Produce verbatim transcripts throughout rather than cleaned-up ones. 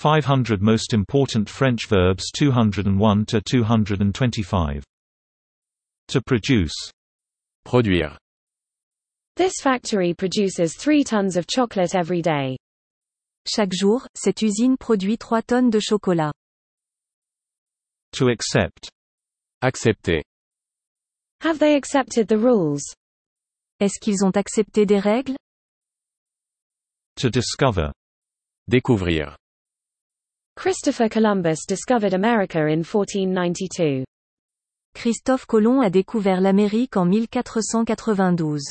five hundred Most Important French Verbs two hundred one to two hundred twenty-five. To produce. Produire. This factory produces three tons of chocolate every day. Chaque jour, cette usine produit trois tonnes de chocolat. To accept. Accepter. Have they accepted the rules? Est-ce qu'ils ont accepté des règles? To discover. Découvrir. Christopher Columbus discovered America in fourteen ninety-two. Christophe Colomb a découvert l'Amérique en mille quatre cent quatre-vingt-douze.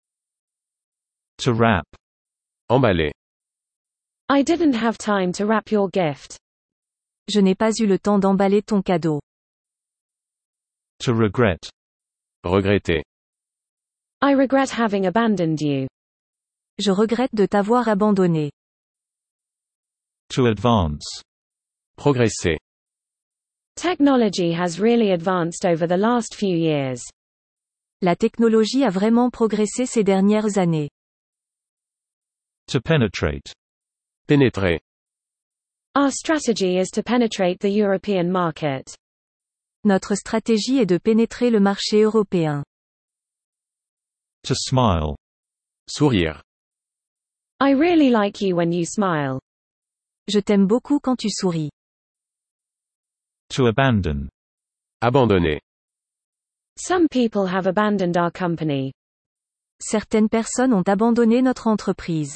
To wrap. Emballer. I didn't have time to wrap your gift. Je n'ai pas eu le temps d'emballer ton cadeau. To regret. Regretter. I regret having abandoned you. Je regrette de t'avoir abandonné. To advance. Progresser. Technology has really advanced over the last few years. La technologie a vraiment progressé ces dernières années. To penetrate. Pénétrer. Our strategy is to penetrate the European market. Notre stratégie est de pénétrer le marché européen. To smile. Sourire. I really like you when you smile. Je t'aime beaucoup quand tu souris. To abandon. Abandonner. Some people have abandoned our company. Certaines personnes ont abandonné notre entreprise.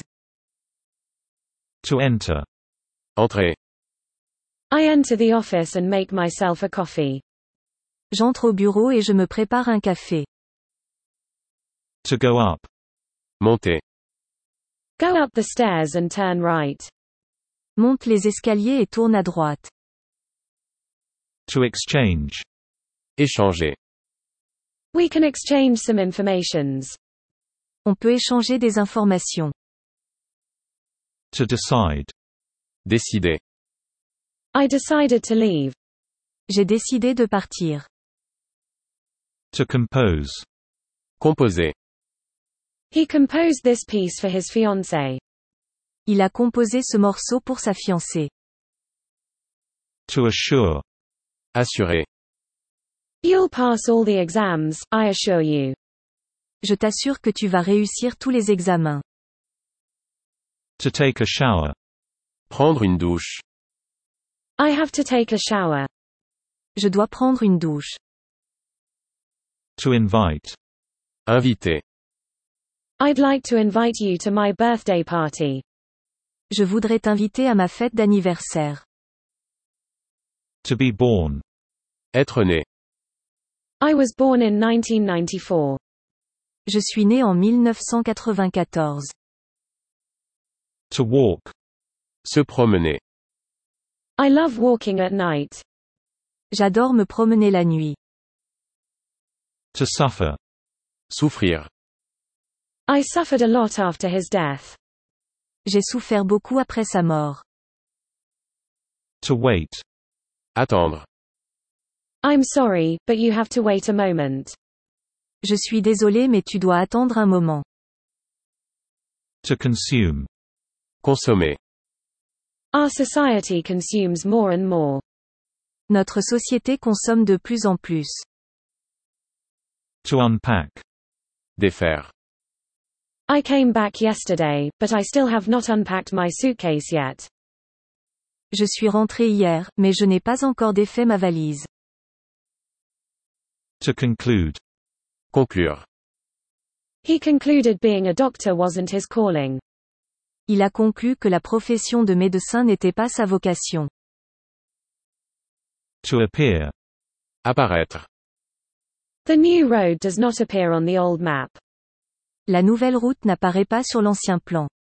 To enter. Entrer. I enter the office and make myself a coffee. J'entre au bureau et je me prépare un café. To go up. Monter. Go up the stairs and turn right. Monte les escaliers et tourne à droite. To exchange. Échanger. We can exchange some informations. On peut échanger des informations. To decide. Décider. I decided to leave. J'ai décidé de partir. To compose. Composer. He composed this piece for his fiancée. Il a composé ce morceau pour sa fiancée. To assure. Assurer. You'll pass all the exams, I assure you. Je t'assure que tu vas réussir tous les examens. To take a shower. Prendre une douche. I have to take a shower. Je dois prendre une douche. To invite. Inviter. I'd like to invite you to my birthday party. Je voudrais t'inviter à ma fête d'anniversaire. To be born. Être né. I was born in nineteen ninety-four. Je suis né en mille neuf cent quatre-vingt-quatorze. To walk. Se promener. I love walking at night. J'adore me promener la nuit. To suffer. Souffrir. I suffered a lot after his death. J'ai souffert beaucoup après sa mort. To wait. Attendre. I'm sorry, but you have to wait a moment. Je suis désolé mais tu dois attendre un moment. To consume. Consommer. Our society consumes more and more. Notre société consomme de plus en plus. To unpack. Défaire. I came back yesterday, but I still have not unpacked my suitcase yet. Je suis rentré hier, mais je n'ai pas encore défait ma valise. To conclude. Conclure. He concluded being a doctor wasn't his calling. Il a conclu que la profession de médecin n'était pas sa vocation. To appear. Apparaître. The new road does not appear on the old map. La nouvelle route n'apparaît pas sur l'ancien plan.